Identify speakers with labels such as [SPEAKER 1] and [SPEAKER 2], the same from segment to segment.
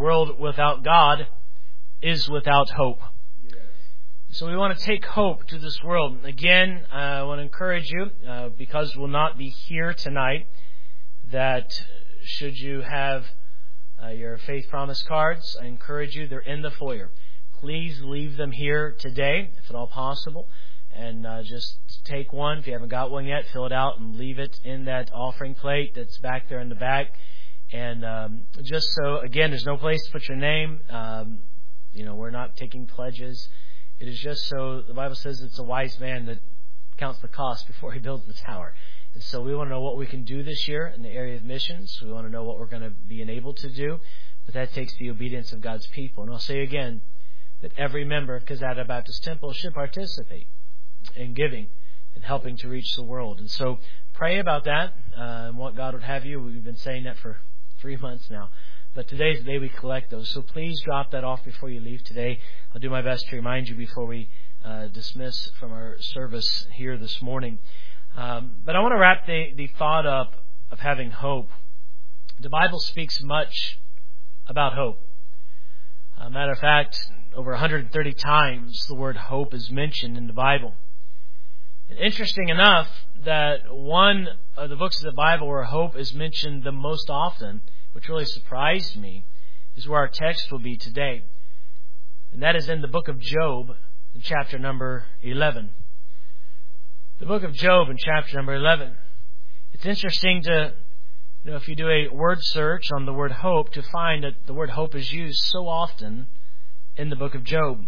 [SPEAKER 1] world without God is without hope. So we want to take hope to this world. Again, I want to encourage you, because we'll not be here tonight, that should you have your faith promise cards, I encourage you, they're in the foyer. Please leave them here today, if at all possible, and just take one. If you haven't got one yet, fill it out and leave it in that offering plate that's back there in the back. And just so, again, there's no place to put your name. We're not taking pledges. It is just so, the Bible says it's a wise man that counts the cost before he builds the tower. And so we want to know what we can do this year in the area of missions. We want to know what we're going to be enabled to do. But that takes the obedience of God's people. And I'll say again that every member of Kazada Baptist Temple should participate in giving and helping to reach the world. And so pray about that and what God would have you. We've been saying that for 3 months now. But today's the day we collect those. So please drop that off before you leave today. I'll do my best to remind you before we dismiss from our service here this morning. But I want to wrap the thought up of having hope. The Bible speaks much about hope. Matter of fact, over 130 times the word hope is mentioned in the Bible. And interesting enough that one of the books of the Bible where hope is mentioned the most often, which really surprised me, is where our text will be today. And that is in the book of Job in chapter number 11. The book of Job in chapter number 11. It's interesting to, if you do a word search on the word hope, to find that the word hope is used so often in the book of Job.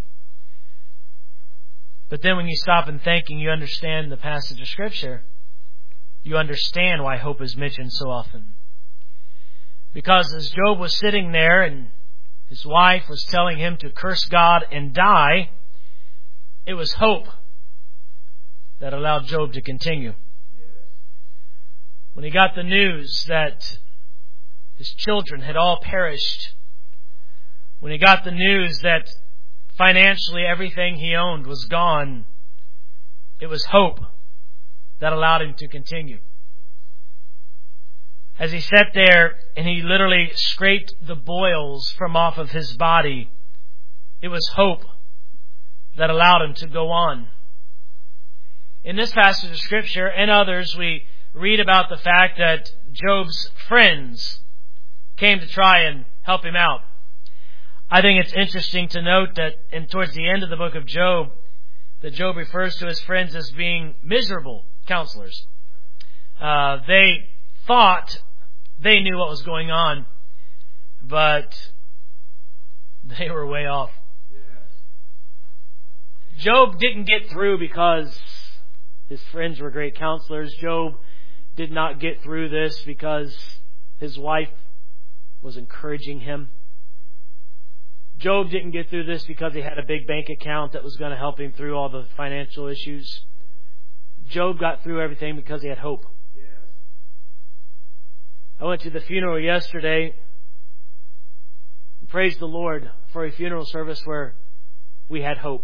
[SPEAKER 1] But then when you stop and think and you understand the passage of Scripture, you understand why hope is mentioned so often. Because as Job was sitting there and his wife was telling him to curse God and die, it was hope that allowed Job to continue. When he got the news that his children had all perished, when he got the news that financially everything he owned was gone, it was hope that allowed him to continue. As he sat there and he literally scraped the boils from off of his body, it was hope that allowed him to go on. In this passage of Scripture and others, we read about the fact that Job's friends came to try and help him out. I think it's interesting to note that towards the end of the book of Job, that Job refers to his friends as being miserable counselors. They thought they knew what was going on, but they were way off. Job didn't get through because his friends were great counselors. Job did not get through this because his wife was encouraging him. Job didn't get through this because he had a big bank account that was going to help him through all the financial issues. Job got through everything because he had hope. I went to the funeral yesterday. Praise the Lord for a funeral service where we had hope.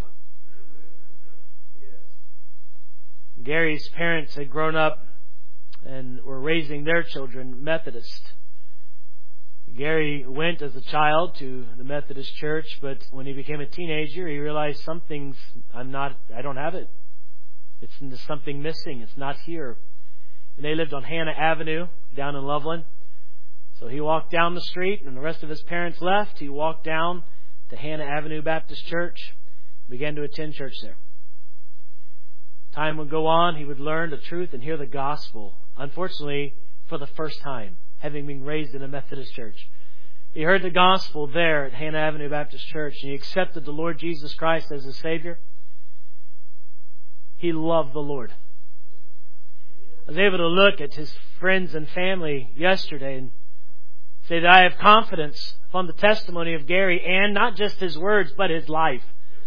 [SPEAKER 1] Gary's parents had grown up and were raising their children Methodist. Gary went as a child to the Methodist church, but when he became a teenager, he realized I don't have it. There's something missing. It's not here. And they lived on Hannah Avenue down in Loveland. So he walked down the street, and the rest of his parents left. He walked down to Hannah Avenue Baptist Church, began to attend church there. Time would go on, he would learn the truth and hear the gospel. Unfortunately, for the first time, having been raised in a Methodist church. He heard the gospel there at Hannah Avenue Baptist Church, and he accepted the Lord Jesus Christ as his Savior. He loved the Lord. I was able to look at his friends and family yesterday and say that I have confidence upon the testimony of Gary, and not just his words, but his life.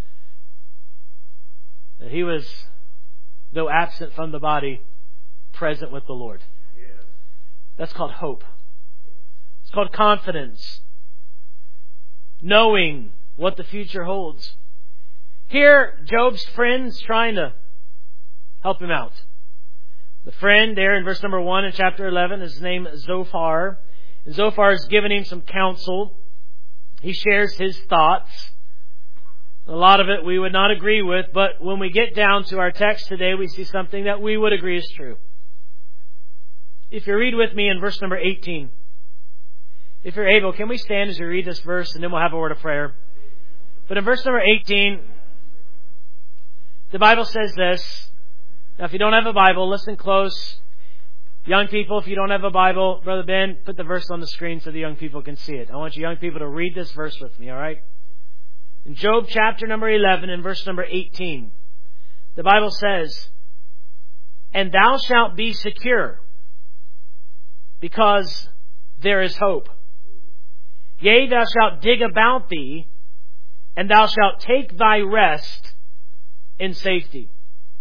[SPEAKER 1] That he was, though absent from the body, present with the Lord. That's called hope. It's called confidence. Knowing what the future holds. Here, Job's friends trying to help him out. The friend there in verse number 1 in chapter 11 is named Zophar. And Zophar has given him some counsel. He shares his thoughts. A lot of it we would not agree with, but when we get down to our text today, we see something that we would agree is true. If you read with me in verse number 18. If you're able, can we stand as we read this verse, and then we'll have a word of prayer. But in verse number 18, the Bible says this. Now, if you don't have a Bible, listen close. Young people, if you don't have a Bible, Brother Ben, put the verse on the screen so the young people can see it. I want you young people to read this verse with me, all right? In Job chapter number 11 and verse number 18, the Bible says, "And thou shalt be secure, because there is hope. Yea, thou shalt dig about thee, and thou shalt take thy rest in safety."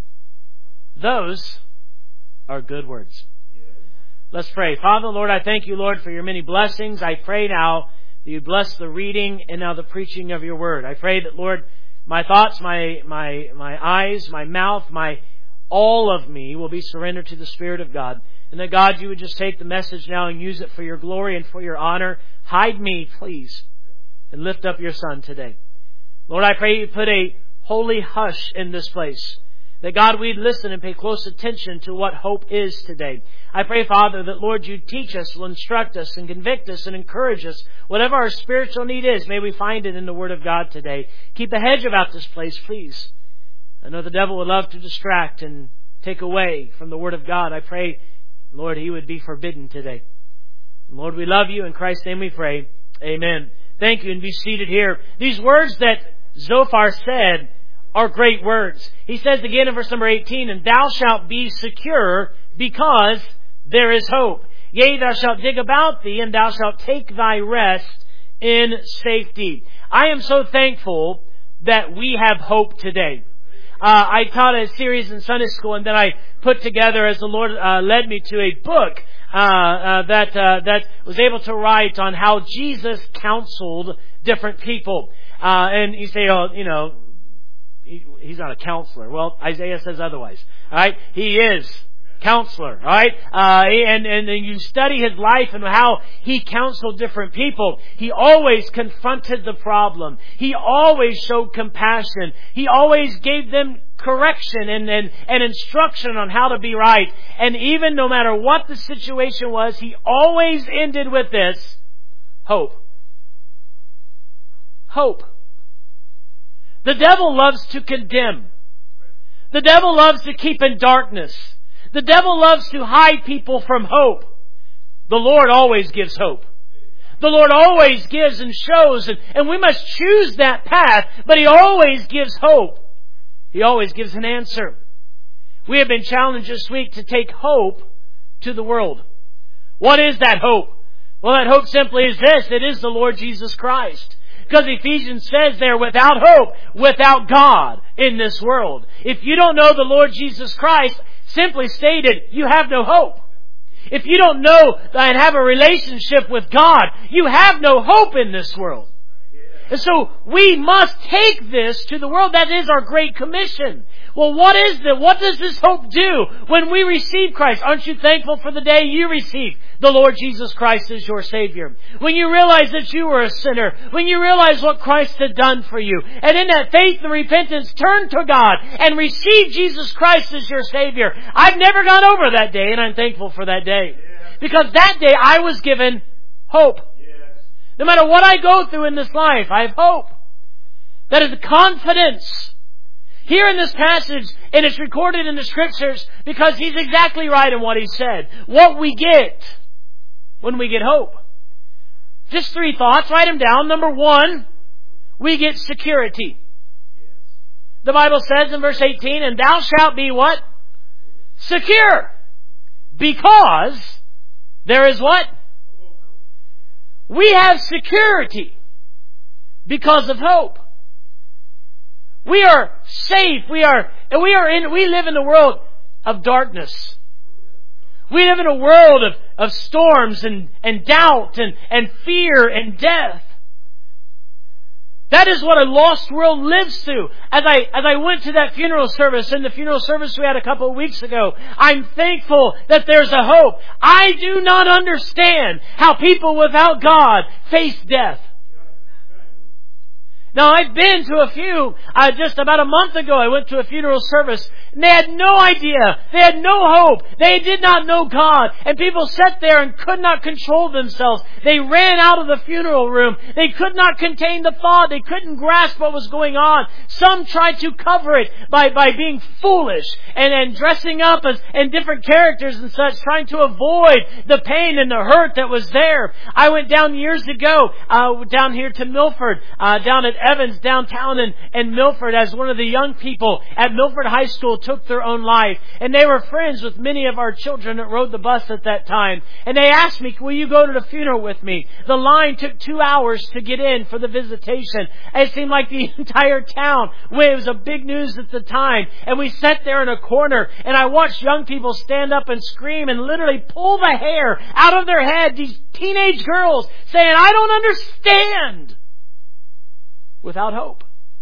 [SPEAKER 1] Those are good words. Let's pray. Father, Lord, I thank you, Lord, for your many blessings. I pray now that you bless the reading and now the preaching of your word. I pray that, Lord, my thoughts, my eyes, my mouth, all of me will be surrendered to the Spirit of God. And that, God, you would just take the message now and use it for your glory and for your honor. Hide me, please, and lift up your Son today. Lord, I pray you put a holy hush in this place. That, God, we'd listen and pay close attention to what hope is today. I pray, Father, that, Lord, you teach us, will instruct us, and convict us, and encourage us. Whatever our spiritual need is, may we find it in the Word of God today. Keep a hedge about this place, please. I know the devil would love to distract and take away from the Word of God. I pray, Lord, he would be forbidden today. Lord, we love you. In Christ's name we pray. Amen. Thank you, and be seated here. These words that Zophar said are great words. He says again in verse number 18, "And thou shalt be secure, because there is hope. Yea, thou shalt dig about thee, and thou shalt take thy rest in safety." I am so thankful that we have hope today. I taught a series in Sunday school, and then I put together, as the Lord led me, to a book that was able to write on how Jesus counseled different people. And you say, "Oh, you know, he's not a counselor." Well, Isaiah says otherwise. All right, he is counselor. All right, and you study his life and how he counseled different people. He always confronted the problem. He always showed compassion. He always gave them correction and instruction on how to be right. And even no matter what the situation was, he always ended with this: hope. Hope. The devil loves to condemn. The devil loves to keep in darkness. The devil loves to hide people from hope. The Lord always gives hope. The Lord always gives and shows, and we must choose that path, but He always gives hope. He always gives an answer. We have been challenged this week to take hope to the world. What is that hope? Well, that hope simply is this: it is the Lord Jesus Christ. Because Ephesians says there, without hope, without God in this world. If you don't know the Lord Jesus Christ, simply stated, you have no hope. If you don't know and have a relationship with God, you have no hope in this world. And so we must take this to the world. That is our Great Commission. Well, what does this hope do when we receive Christ? Aren't you thankful for the day you receive the Lord Jesus Christ as your Savior? When you realize that you were a sinner, when you realize what Christ had done for you, and in that faith and repentance, turn to God and receive Jesus Christ as your Savior. I've never gone over that day, and I'm thankful for that day. Because that day I was given hope. No matter what I go through in this life, I have hope. That is the confidence. Here in this passage, and it's recorded in the Scriptures, because he's exactly right in what he said. What we get when we get hope. Just 3 thoughts, write them down. Number 1, we get security. The Bible says in verse 18, "And thou shalt be" what? Secure. Because there is what? We have security because of hope. We are safe. We live in a world of darkness. We live in a world of storms and doubt and fear and death. That is what a lost world lives through. As I went to that funeral service, and the funeral service we had a couple of weeks ago, I'm thankful that there's a hope. I do not understand how people without God face death. Now, I've been to a few. Just about a month ago, I went to a funeral service, and they had no idea. They had no hope. They did not know God. And people sat there and could not control themselves. They ran out of the funeral room. They could not contain the thought. They couldn't grasp what was going on. Some tried to cover it by being foolish and dressing up as in different characters and such, trying to avoid the pain and the hurt that was there. I went down years ago, down here to Milford, down at Evans downtown in Milford, as one of the young people at Milford High School took their own life. And they were friends with many of our children that rode the bus at that time. And they asked me, will you go to the funeral with me? The line took 2 hours to get in for the visitation. It seemed like the entire town, it was a big news at the time. And we sat there in a corner, and I watched young people stand up and scream and literally pull the hair out of their head. These teenage girls saying, I don't understand. Without hope.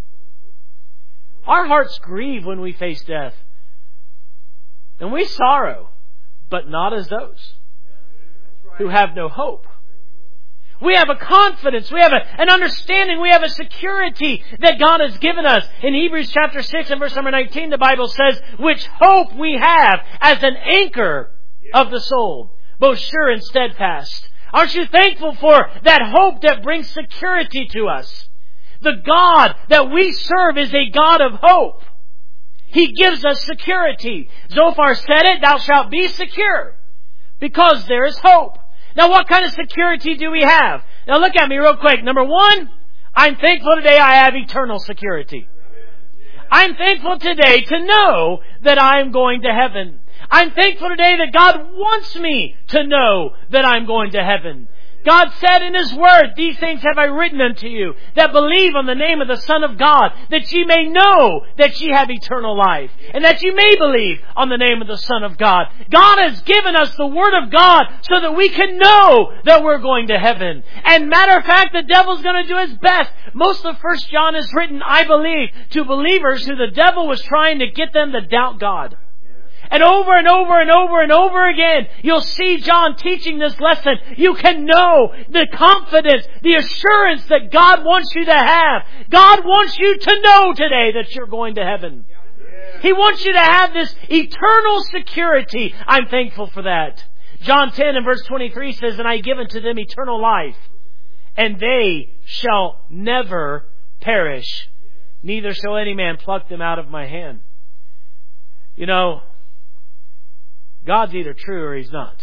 [SPEAKER 1] Our hearts grieve when we face death. And we sorrow, but not as those who have no hope. We have a confidence, we have an understanding, we have a security that God has given us. In Hebrews chapter 6 and verse number 19, the Bible says, which hope we have as an anchor of the soul, both sure and steadfast. Aren't you thankful for that hope that brings security to us? The God that we serve is a God of hope. He gives us security. Zophar said it, thou shalt be secure, because there is hope. Now, what kind of security do we have? Now, look at me real quick. Number one, I'm thankful today I have eternal security. I'm thankful today to know that I'm going to heaven. I'm thankful today that God wants me to know that I'm going to heaven. God said in His Word, these things have I written unto you, that believe on the name of the Son of God, that ye may know that ye have eternal life, and that ye may believe on the name of the Son of God. God has given us the Word of God so that we can know that we're going to heaven. And matter of fact, the devil's going to do his best. Most of 1 John is written, I believe, to believers who the devil was trying to get them to doubt God. And over and over and over and over again, you'll see John teaching this lesson. You can know the confidence, the assurance that God wants you to have. God wants you to know today that you're going to heaven. He wants you to have this eternal security. I'm thankful for that. John 10 and verse 23 says, and I give unto them eternal life, and they shall never perish, neither shall any man pluck them out of my hand. You know, God's either true or He's not.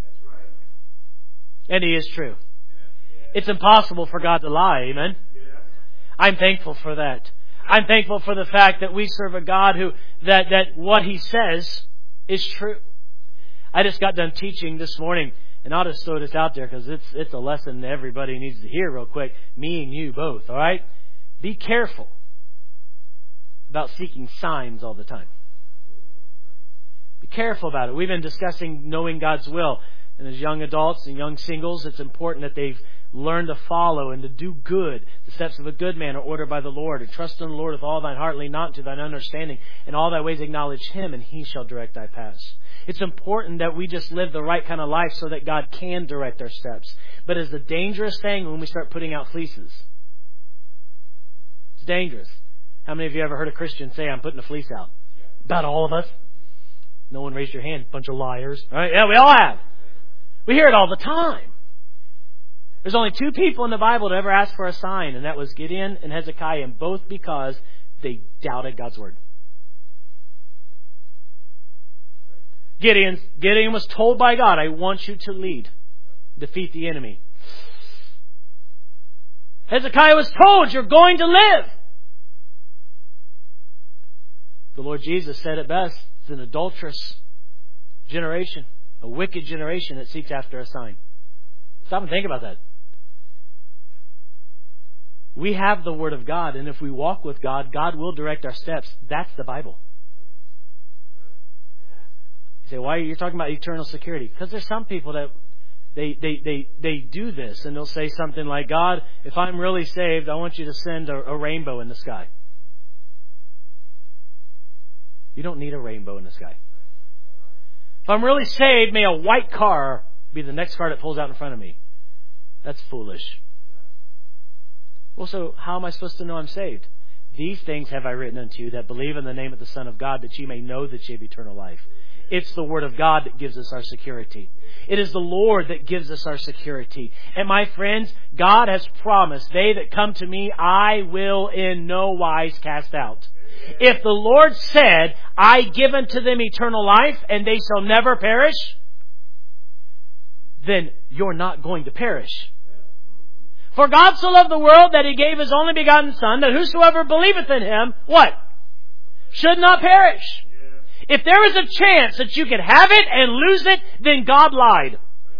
[SPEAKER 1] And He is true. It's impossible for God to lie. Amen? I'm thankful for that. I'm thankful for the fact that we serve a God who that what He says is true. I just got done teaching this morning, and I'll just throw this out there because it's a lesson that everybody needs to hear real quick. Me and you both, all right? Be careful about seeking signs all the time. Be careful about it. We've been discussing knowing God's will. And as young adults and young singles, it's important that they've learned to follow and to do good. The steps of a good man are ordered by the Lord. And trust in the Lord with all thine heart, lean not to thine understanding. In all thy ways acknowledge Him, and He shall direct thy paths. It's important that we just live the right kind of life so that God can direct our steps. But it's a dangerous thing when we start putting out fleeces. It's dangerous. How many of you ever heard a Christian say, I'm putting a fleece out? About all of us. No one raised your hand. Bunch of liars. All right? Yeah, we all have. We hear it all the time. There's only two people in the Bible to ever ask for a sign, and that was Gideon and Hezekiah, and both because they doubted God's word. Gideon was told by God, I want you to lead, defeat the enemy. Hezekiah was told, you're going to live. The Lord Jesus said it best. It's an adulterous generation, a wicked generation that seeks after a sign. Stop and think about that. We have the Word of God, and if we walk with God, God will direct our steps. That's the Bible. You say, why are you talking about eternal security? Because there's some people that they do this, and they'll say something like, God, if I'm really saved, I want you to send a rainbow in the sky. You don't need a rainbow in the sky. If I'm really saved, may a white car be the next car that pulls out in front of me. That's foolish.
[SPEAKER 2] Well, so how am I supposed to know I'm saved? These things have I written unto you that believe in the name of the Son of God, that ye may know that ye have eternal life. It's the Word of God that gives us our security. It is the Lord that gives us our security. And my friends, God has promised, they that come to me, I will in no wise cast out. If the Lord said, I give unto them eternal life, and they shall never perish, then you're not going to perish. For God so loved the world that He gave His only begotten Son, that whosoever believeth in Him, what? Should not perish. If there was a chance that you could have it and lose it, then God lied.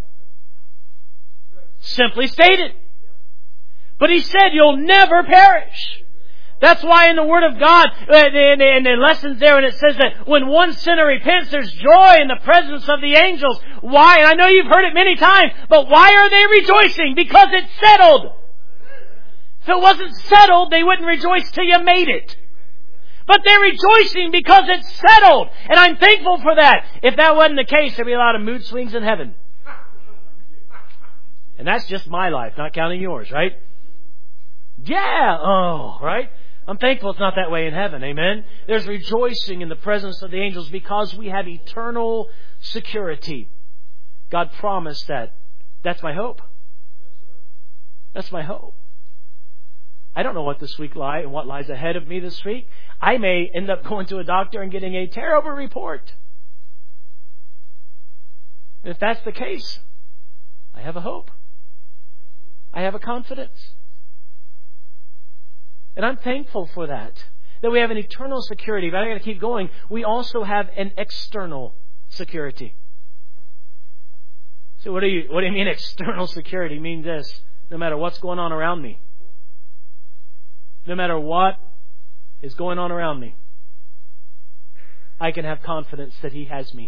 [SPEAKER 2] Simply stated. But He said you'll never perish. That's why in the Word of God, in the lessons there, when it says that when one sinner repents, there's joy in the presence of the angels. Why? And I know you've heard it many times, but why are they rejoicing? Because it's settled. If it wasn't settled, they wouldn't rejoice till you made it. But they're rejoicing because it's settled. And I'm thankful for that. If that wasn't the case, there'd be a lot of mood swings in heaven. And that's just my life, not counting yours, right? Yeah, right? I'm thankful it's not that way in heaven, amen? There's rejoicing in the presence of the angels because we have eternal security. God promised that. That's my hope. That's my hope. I don't know what this week lies and what lies ahead of me this week. I may end up going to a doctor and getting a terrible report. And if that's the case, I have a hope. I have a confidence. And I'm thankful for that we have an eternal security. But I got to keep going. We also have an external security. So what do you mean external security? It means this: no matter what's going on around me, no matter what is going on around me, I can have confidence that He has me.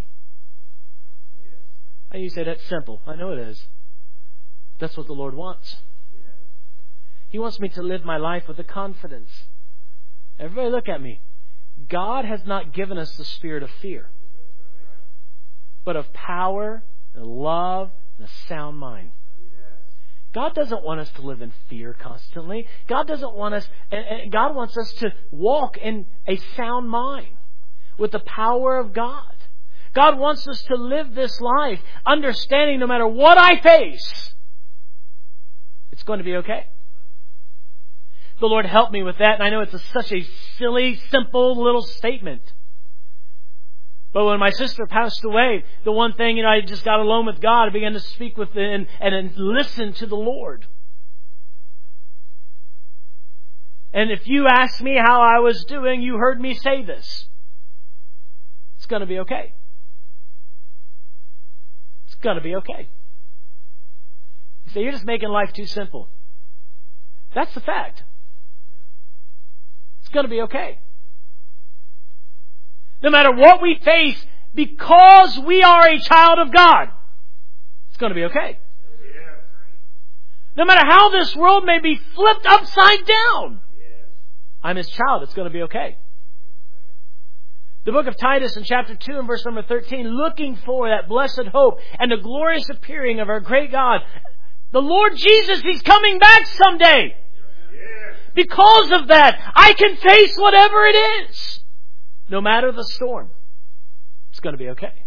[SPEAKER 2] And you say that's simple. I know it is. That's what the Lord wants. He wants me to live my life with a confidence. Everybody look at me. God has not given us the spirit of fear, but of power and love and a sound mind. God doesn't want us to live in fear constantly. God doesn't want us, God wants us to walk in a sound mind with the power of God. God wants us to live this life understanding no matter what I face, it's going to be okay. The Lord helped me with that, and I know it's such a silly, simple little statement. But when my sister passed away, the one thing, I just got alone with God. I began to speak with and listen to the Lord. And if you asked me how I was doing, you heard me say this: it's going to be okay. It's going to be okay. You say, you're just making life too simple. That's the fact. It's going to be okay. No matter what we face, because we are a child of God, it's going to be okay. No matter how this world may be flipped upside down, I'm His child. It's going to be okay. The book of Titus in chapter 2 and verse number 13, looking for that blessed hope and the glorious appearing of our great God, the Lord Jesus, He's coming back someday. Because of that, I can face whatever it is. No matter the storm, it's going to be okay.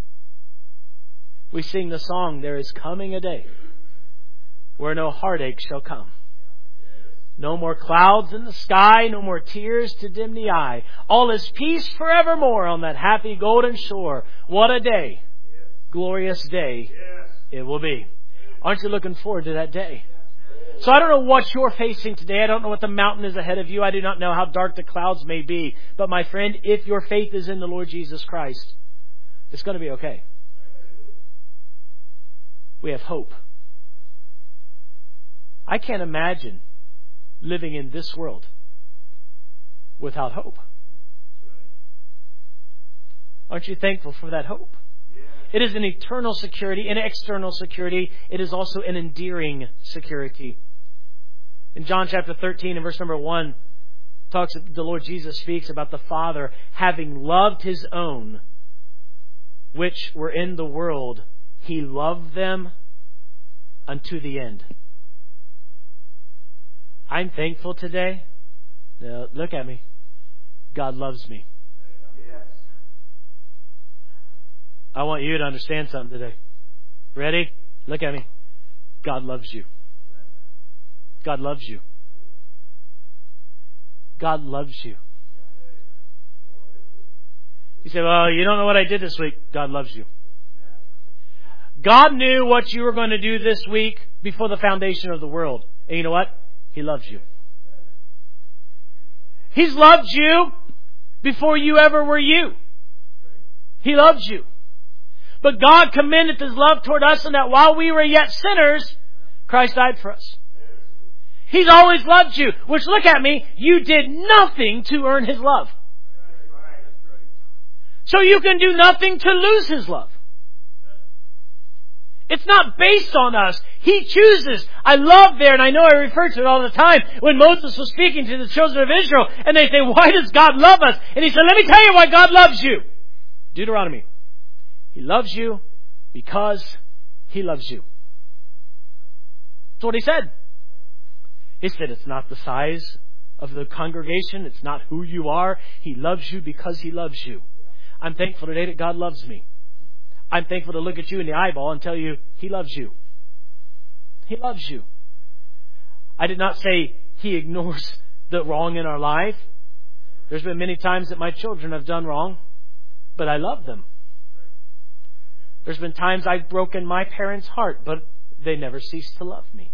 [SPEAKER 2] We sing the song, there is coming a day where no heartache shall come. No more clouds in the sky, no more tears to dim the eye. All is peace forevermore on that happy golden shore. What a day, glorious day it will be. Aren't you looking forward to that day? So I don't know what you're facing today. I don't know what the mountain is ahead of you. I do not know how dark the clouds may be. But my friend, if your faith is in the Lord Jesus Christ, it's going to be okay. We have hope. I can't imagine living in this world without hope. Aren't you thankful for that hope? It is an eternal security, an external security. It is also an endearing security. In John chapter 13 and verse number 1, the Lord Jesus speaks about the Father having loved His own, which were in the world. He loved them unto the end. I'm thankful today. Now, look at me. God loves me. I want you to understand something today. Ready? Look at me. God loves you. God loves you. God loves you. You say, well, you don't know what I did this week. God loves you. God knew what you were going to do this week before the foundation of the world. And you know what? He loves you. He's loved you before you ever were you. He loves you. But God commended His love toward us in that while we were yet sinners, Christ died for us. He's always loved you. Which, look at me, you did nothing to earn His love. So you can do nothing to lose His love. It's not based on us. He chooses. I love there, and I know I refer to it all the time, when Moses was speaking to the children of Israel, and they say, why does God love us? And he said, let me tell you why God loves you. Deuteronomy. He loves you because He loves you. That's what He said. He said it's not the size of the congregation. It's not who you are. He loves you because He loves you. I'm thankful today that God loves me. I'm thankful to look at you in the eyeball and tell you He loves you. He loves you. I did not say He ignores the wrong in our life. There's been many times that my children have done wrong, but I love them. There's been times I've broken my parents' heart, but they never cease to love me.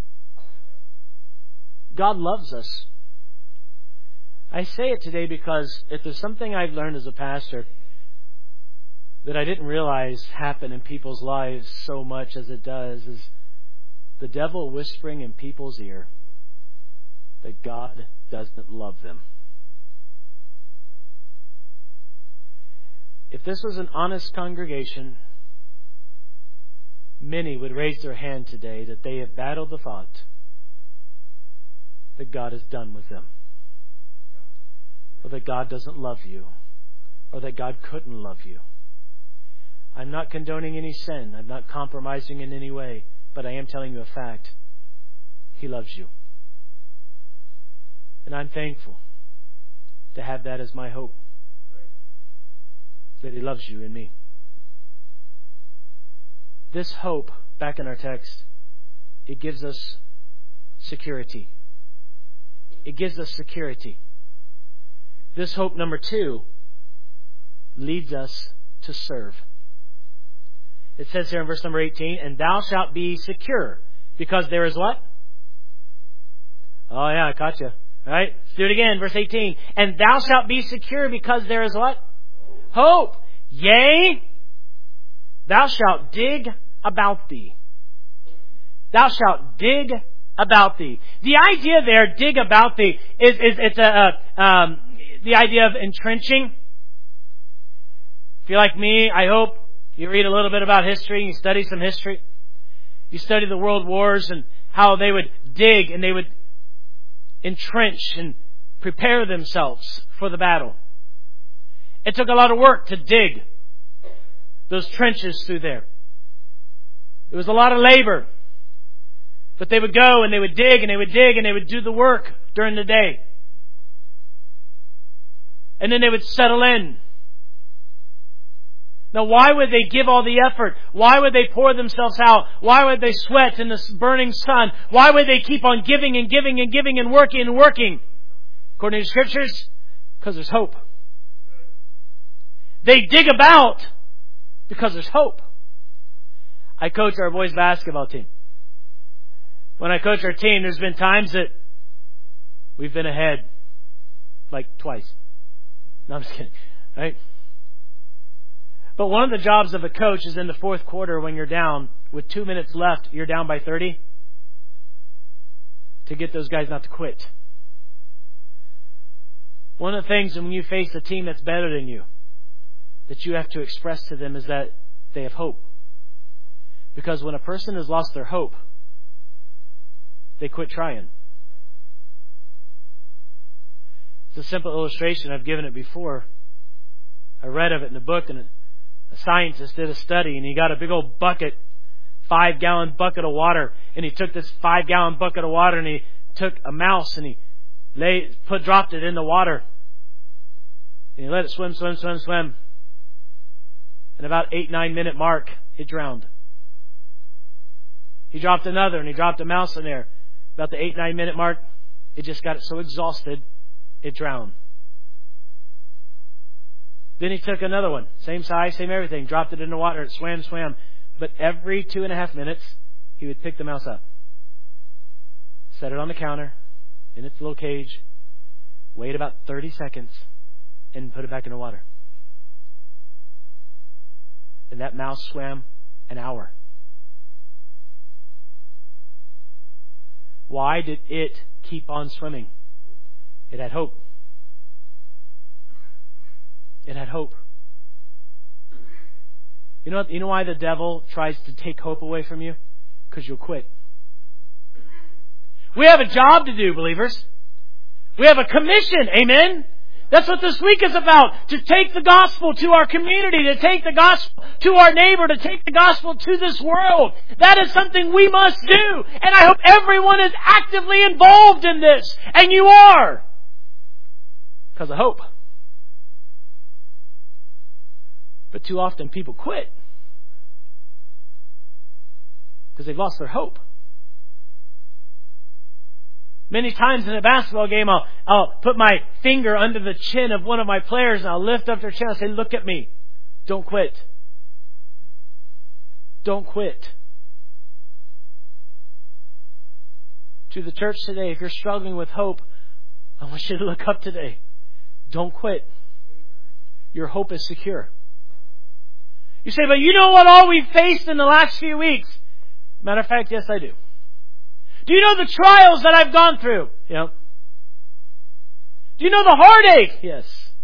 [SPEAKER 2] God loves us. I say it today because if there's something I've learned as a pastor that I didn't realize happen in people's lives so much as it does, is the devil whispering in people's ear that God doesn't love them. If this was an honest congregation, many would raise their hand today that they have battled the thought that God is done with them, or that God doesn't love you, or that God couldn't love you. I'm not condoning any sin. I'm not compromising in any way, but I am telling you a fact. He loves you. And I'm thankful to have that as my hope, that He loves you and me. This hope, back in our text, it gives us security. It gives us security. This hope, number 2, leads us to serve. It says here in verse number 18, and thou shalt be secure, because there is what? Oh yeah, I caught you. All right, let's do it again. Verse 18, and thou shalt be secure, because there is what? Hope. Yea, thou shalt dig about thee. Thou shalt dig about thee. The idea there, dig about thee, is the idea of entrenching. If you're like me, I hope you read a little bit about history, you study some history. You study the world wars and how they would dig and they would entrench and prepare themselves for the battle. It took a lot of work to dig those trenches through there. It was a lot of labor. But they would go and they would dig and they would dig and they would do the work during the day. And then they would settle in. Now, why would they give all the effort? Why would they pour themselves out? Why would they sweat in the burning sun? Why would they keep on giving and giving and giving and working and working? According to the Scriptures, because there's hope. They dig about because there's hope. I coach our boys basketball team. When I coach our team, there's been times that we've been ahead like twice. No, I'm just kidding. Right? But one of the jobs of a coach is in the fourth quarter when you're down, with 2 minutes left, you're down by 30, to get those guys not to quit. One of the things when you face a team that's better than you, that you have to express to them is that they have hope. Because when a person has lost their hope, they quit trying. It's a simple illustration. I've given it before. I read of it in a book, and a scientist did a study, and he got a big old bucket, 5-gallon bucket of water, and he took this 5-gallon bucket of water and he took a mouse and he dropped it in the water. And he let it swim. And about 8-9 minute mark, it drowned. He dropped another and he dropped a mouse in there. About the 8-9 minute mark, it just got so exhausted, it drowned. Then he took another one, same size, same everything, dropped it in the water, it swam. But every 2.5 minutes, he would pick the mouse up, set it on the counter, in its little cage, wait about 30 seconds, and put it back in the water. And that mouse swam an hour. Why did it keep on swimming? It had hope. It had hope. You know why the devil tries to take hope away from you? Because you'll quit. We have a job to do, believers. We have a commission. Amen? That's what this week is about. To take the gospel to our community, to take the gospel to our neighbor, to take the gospel to this world. That is something we must do. And I hope everyone is actively involved in this. And you are. Because of hope. But too often people quit. Because they've lost their hope. Many times in a basketball game, I'll put my finger under the chin of one of my players and I'll lift up their chin and say, look at me. Don't quit. Don't quit. To the church today, if you're struggling with hope, I want you to look up today. Don't quit. Your hope is secure. You say, but you know what all we've faced in the last few weeks? Matter of fact, yes, I do. Do you know the trials that I've gone through? Yep. Do you know the heartache? Yes.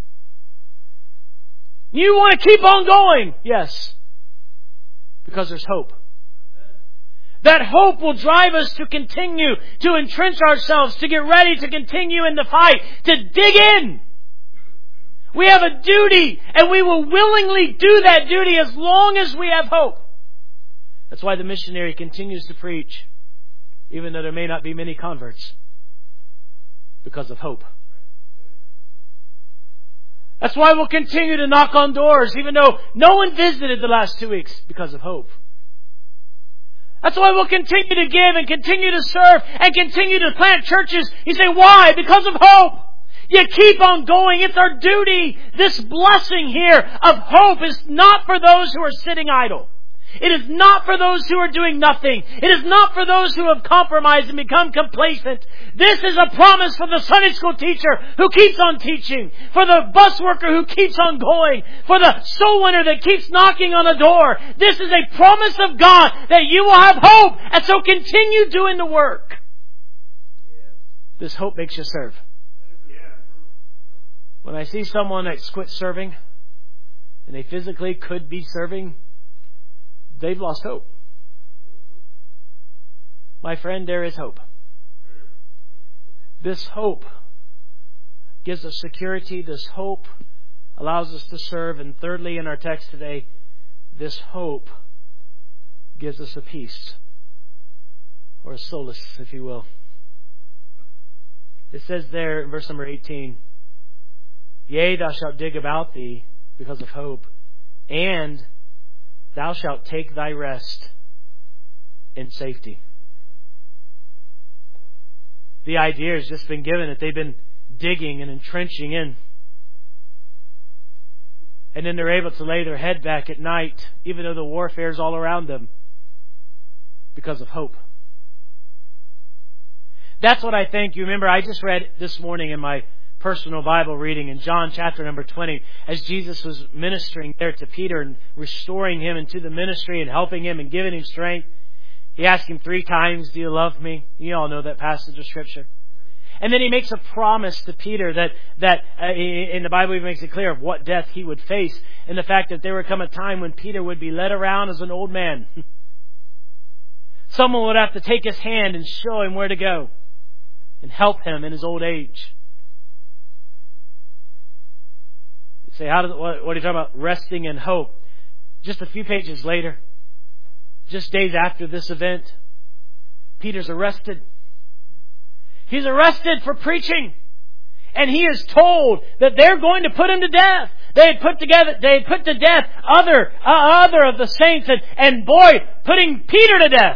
[SPEAKER 2] You want to keep on going? Yes. Because there's hope. That hope will drive us to continue to entrench ourselves, to get ready to continue in the fight, to dig in. We have a duty, and we will willingly do that duty as long as we have hope. That's why the missionary continues to preach, even though there may not be many converts, because of hope. That's why we'll continue to knock on doors, even though no one visited the last 2 weeks, because of hope. That's why we'll continue to give and continue to serve and continue to plant churches. You say, why? Because of hope. You keep on going. It's our duty. This blessing here of hope is not for those who are sitting idle. It is not for those who are doing nothing. It is not for those who have compromised and become complacent. This is a promise for the Sunday school teacher who keeps on teaching, for the bus worker who keeps on going, for the soul winner that keeps knocking on a door. This is a promise of God that you will have hope, and so continue doing the work. This hope makes you serve. When I see someone that's quit serving, and they physically could be serving, they've lost hope. My friend, there is hope. This hope gives us security. This hope allows us to serve. And thirdly, in our text today, this hope gives us a peace, or a solace, if you will. It says there in verse number 18, yea, thou shalt dig about thee because of hope, and thou shalt take thy rest in safety. The idea has just been given that they've been digging and entrenching in. And then they're able to lay their head back at night, even though the warfare is all around them, because of hope. That's what I think. You remember, I just read this morning in my personal Bible reading in John chapter number 20, as Jesus was ministering there to Peter and restoring him into the ministry and helping him and giving him strength. He asked him 3 times, do you love me? You all know that passage of Scripture. And then he makes a promise to Peter that in the Bible he makes it clear of what death he would face, and the fact that there would come a time when Peter would be led around as an old man. Someone would have to take his hand and show him where to go and help him in his old age. You say, what are you talking about? Resting in hope. Just a few pages later, just days after this event, Peter's arrested. He's arrested for preaching. And he is told that they're going to put him to death. They had put to death other of the saints, and boy, putting Peter to death.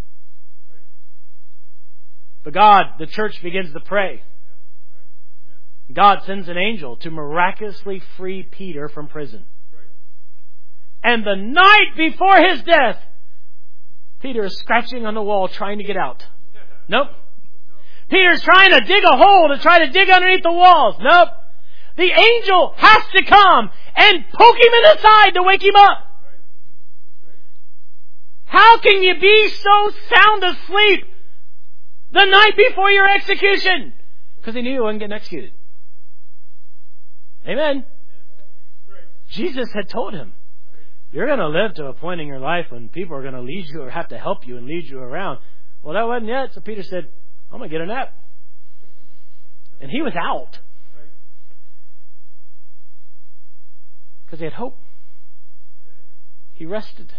[SPEAKER 2] But God, the church begins to pray. God sends an angel to miraculously free Peter from prison. And the night before his death, Peter is scratching on the wall trying to get out. Nope. Peter's trying to dig a hole to try to dig underneath the walls. Nope. The angel has to come and poke him in the side to wake him up. How can you be so sound asleep the night before your execution? Because he knew he wasn't getting executed. Amen. Jesus had told him, you're going to live to a point in your life when people are going to lead you or have to help you and lead you around. Well, that wasn't yet. So Peter said, I'm going to get a nap. And he was out. Because he had hope. He rested.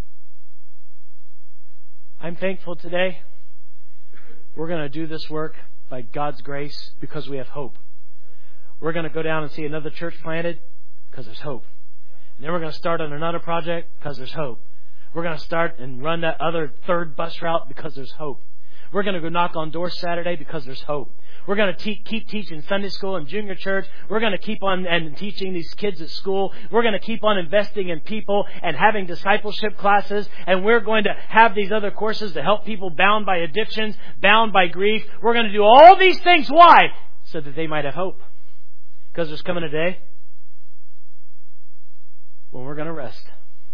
[SPEAKER 2] I'm thankful today. We're going to do this work by God's grace because we have hope. We're going to go down and see another church planted because there's hope. And then we're going to start on another project because there's hope. We're going to start and run that other third bus route because there's hope. We're going to go knock on doors Saturday because there's hope. We're going to keep teaching Sunday school and junior church. We're going to keep on and teaching these kids at school. We're going to keep on investing in people and having discipleship classes. And we're going to have these other courses to help people bound by addictions, bound by grief. We're going to do all these things. Why? So that they might have hope. Because there's coming a day when we're going to rest.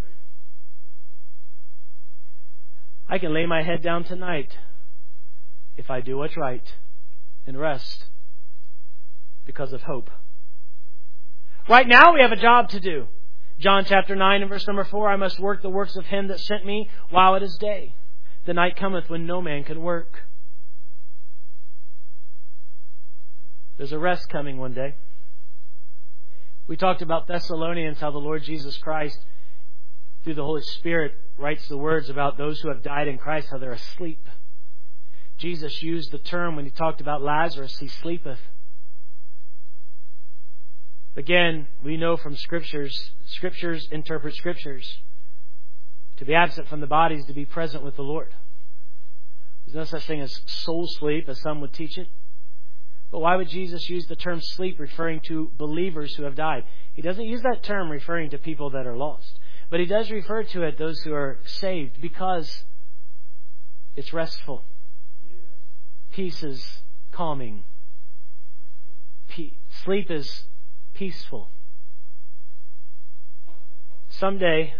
[SPEAKER 2] I can lay my head down tonight if I do what's right and rest because of hope. Right now we have a job to do. John chapter 9 and verse number 4, I must work the works of him that sent me while it is day. The night cometh when no man can work. There's a rest coming one day. We talked about Thessalonians, how the Lord Jesus Christ, through the Holy Spirit, writes the words about those who have died in Christ, how they're asleep. Jesus used the term when he talked about Lazarus, he sleepeth. Again, we know from Scriptures interpret Scriptures. To be absent from the body is to be present with the Lord. There's no such thing as soul sleep, as some would teach it. But why would Jesus use the term sleep referring to believers who have died? He doesn't use that term referring to people that are lost. But he does refer to it those who are saved because it's restful. Peace is calming. Sleep is peaceful. Someday,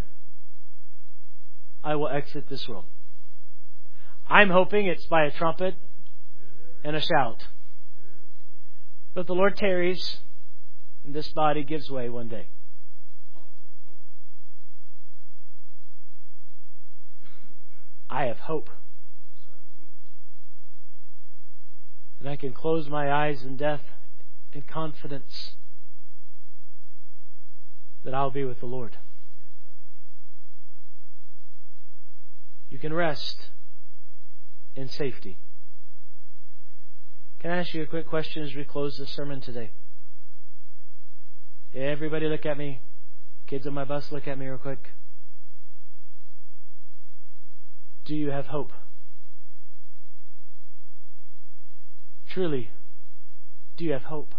[SPEAKER 2] I will exit this world. I'm hoping it's by a trumpet and a shout. But the Lord tarries, and this body gives way one day. I have hope. And I can close my eyes in death in confidence that I'll be with the Lord. You can rest in safety. Can I ask you a quick question as we close this sermon today? Everybody look at me. Kids on my bus, look at me real quick. Do you have hope? Truly, do you have hope?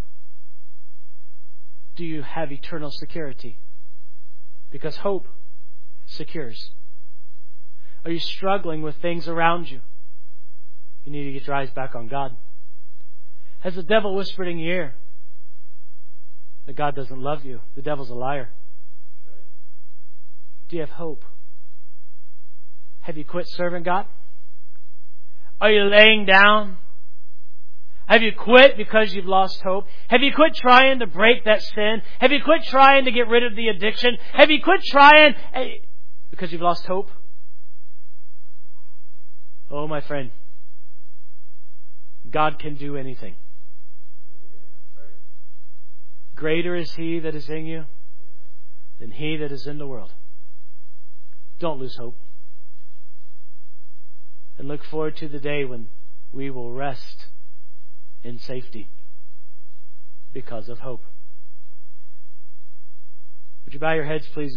[SPEAKER 2] Do you have eternal security? Because hope secures. Are you struggling with things around you? You need to get your eyes back on God. Has the devil whispered in your ear that God doesn't love you? The devil's a liar. Do you have hope? Have you quit serving God? Are you laying down? Have you quit because you've lost hope? Have you quit trying to break that sin? Have you quit trying to get rid of the addiction? Have you quit trying because you've lost hope? Oh, my friend, God can do anything. Greater is He that is in you than he that is in the world. Don't lose hope. And look forward to the day when we will rest in safety because of hope. Would you bow your heads, please?